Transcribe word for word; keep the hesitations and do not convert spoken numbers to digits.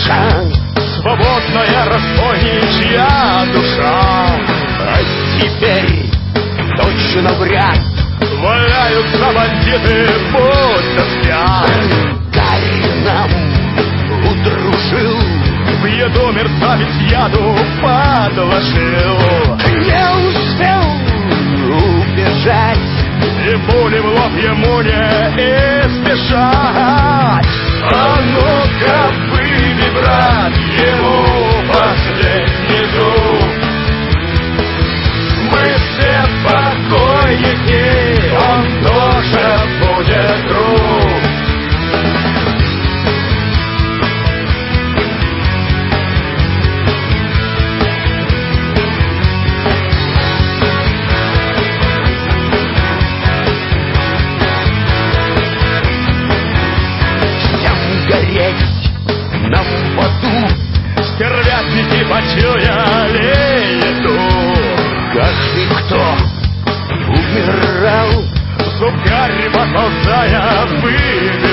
душа, свободная разбойничья душа. а теперь точно вряд Валяются бандиты, будто спят. Гарри нам удружил, В еду мерцавец яду подложил. не успел убежать, И пули в лоб ему не избежать. А ну-ка, выйди, брат, ему последний зуб. Мы все покойники, он тоже будет труп. всем гореть нам в аду. Стервятники почуяли еду. Каждый, кто умирал, Зуб Гарри поползая выбежал.